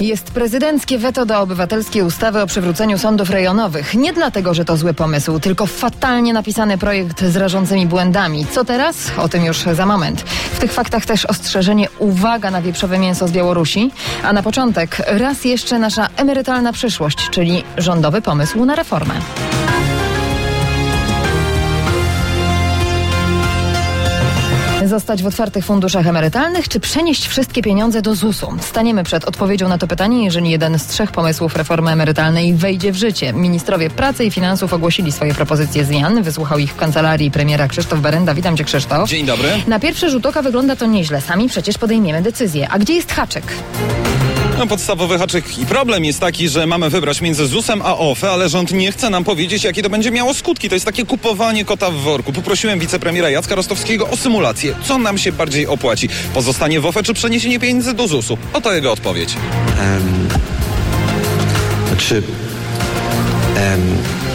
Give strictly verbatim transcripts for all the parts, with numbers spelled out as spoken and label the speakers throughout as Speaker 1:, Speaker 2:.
Speaker 1: Jest prezydenckie weto do obywatelskiej ustawy o przywróceniu sądów rejonowych. Nie dlatego, że to zły pomysł, tylko fatalnie napisany projekt z rażącymi błędami. Co teraz? O tym już za moment. W tych faktach też ostrzeżenie, uwaga na wieprzowe mięso z Białorusi. A na początek raz jeszcze nasza emerytalna przyszłość, czyli rządowy pomysł na reformę. Zostać w otwartych funduszach emerytalnych, czy przenieść wszystkie pieniądze do zusu? Staniemy przed odpowiedzią na to pytanie, jeżeli jeden z trzech pomysłów reformy emerytalnej wejdzie w życie. Ministrowie pracy i finansów ogłosili swoje propozycje zmian. Wysłuchał ich w kancelarii premiera Krzysztof Berenda. Witam cię, Krzysztof.
Speaker 2: Dzień dobry.
Speaker 1: Na pierwszy rzut oka wygląda to nieźle. Sami przecież podejmiemy decyzję. A gdzie jest haczyk?
Speaker 2: No, podstawowy haczyk i problem jest taki, że mamy wybrać między zusem a O F E, ale rząd nie chce nam powiedzieć, jakie to będzie miało skutki. To jest takie kupowanie kota w worku. Poprosiłem wicepremiera Jacka Rostowskiego o symulację. Co nam się bardziej opłaci? Pozostanie w O F E czy przeniesienie pieniędzy do zusu? Oto jego odpowiedź.
Speaker 3: Um, znaczy... Um,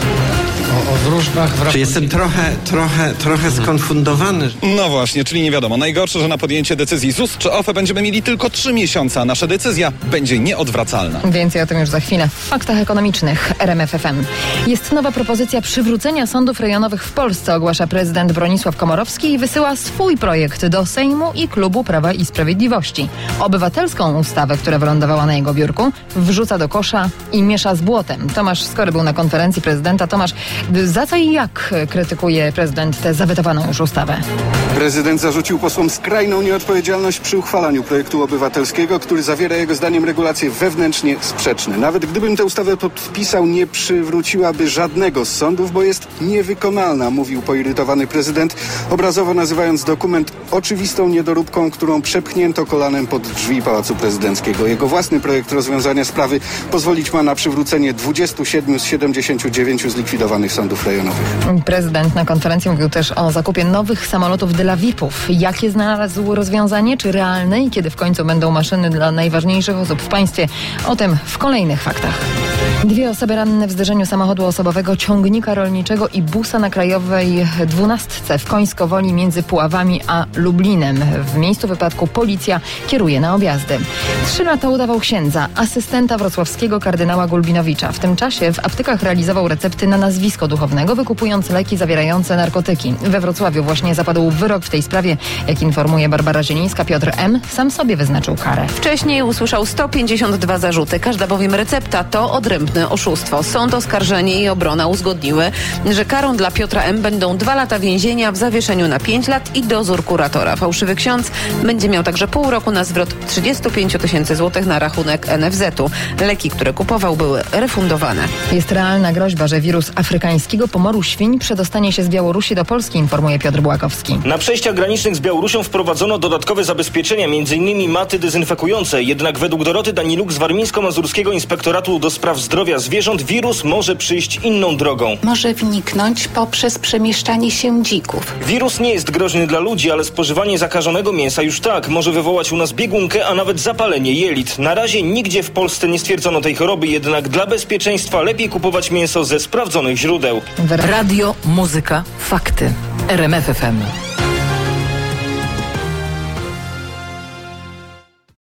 Speaker 4: O, o wróżbach w
Speaker 3: Czy jestem trochę, trochę, trochę skonfundowany?
Speaker 2: No właśnie, czyli nie wiadomo. Najgorsze, że na podjęcie decyzji Z U S czy O F E będziemy mieli tylko trzy miesiące, a nasza decyzja będzie nieodwracalna.
Speaker 1: Więcej o tym już za chwilę. W faktach ekonomicznych R M F F M. Jest nowa propozycja przywrócenia sądów rejonowych w Polsce, ogłasza prezydent Bronisław Komorowski i wysyła swój projekt do Sejmu i Klubu Prawa i Sprawiedliwości. Obywatelską ustawę, która wylądowała na jego biurku, wrzuca do kosza i miesza z błotem. Tomasz Skory był na konferencji prezydenta. Tomasz, za co i jak krytykuje prezydent tę zawetowaną już ustawę?
Speaker 5: Prezydent zarzucił posłom skrajną nieodpowiedzialność przy uchwalaniu projektu obywatelskiego, który zawiera jego zdaniem regulacje wewnętrznie sprzeczne. Nawet gdybym tę ustawę podpisał, nie przywróciłaby żadnego z sądów, bo jest niewykonalna, mówił poirytowany prezydent, obrazowo nazywając dokument oczywistą niedoróbką, którą przepchnięto kolanem pod drzwi Pałacu Prezydenckiego. Jego własny projekt rozwiązania sprawy pozwolić ma na przywrócenie dwudziestu siedmiu z siedemdziesięciu dziewięciu zlikwidowanych sądów rejonowych.
Speaker 1: Prezydent na konferencji mówił też o zakupie nowych samolotów dla V I P-ów. Jakie znalazł rozwiązanie, czy realne i kiedy w końcu będą maszyny dla najważniejszych osób w państwie? O tym w kolejnych faktach. Dwie osoby ranne w zderzeniu samochodu osobowego, ciągnika rolniczego i busa na Krajowej dwunastce w Końskowoli między Puławami a Lublinem. W miejscu wypadku policja kieruje na objazdy. Trzy lata udawał księdza, asystenta wrocławskiego kardynała Gulbinowicza. W tym czasie w aptekach realizował recepty na nazwisko duchownego, wykupując leki zawierające narkotyki. We Wrocławiu właśnie zapadł wyrok w tej sprawie. Jak informuje Barbara Zielińska, Piotr M. sam sobie wyznaczył karę.
Speaker 6: Wcześniej usłyszał sto pięćdziesiąt dwa zarzuty. Każda bowiem recepta to odrębne oszustwo. Sąd, oskarżenie i obrona uzgodniły, że karą dla Piotra M. będą dwa lata więzienia w zawieszeniu na pięć lat i dozór kuratora. Fałszywy ksiądz będzie miał także pół roku na zwrot trzydzieści pięć tysięcy złotych na rachunek N F Z-u. Leki, które kupował, były refundowane.
Speaker 1: Jest realna groźba, że wirus afrykańskiego pomoru świń przedostanie się z Białorusi do Polski, informuje Piotr Błakowski.
Speaker 7: Na przejściach granicznych z Białorusią wprowadzono dodatkowe zabezpieczenia, m.in. maty dezynfekujące. Jednak według Doroty Daniluk z Warmińsko-Mazurskiego Inspektoratu do Spraw Zdrowia Zwierząt wirus może przyjść inną drogą.
Speaker 8: Może wniknąć poprzez przemieszczanie się dzików.
Speaker 7: Wirus nie jest groźny dla ludzi, ale spożywanie zakażonego mięsa już tak. Może wywołać u nas biegunkę, a nawet zapalenie jelit. Na razie nigdzie w Polsce nie stwierdzono tej choroby, jednak dla bezpieczeństwa lepiej kupować mięso ze sprawdzonych źródeł.
Speaker 9: Radio, muzyka, fakty. R M F F M.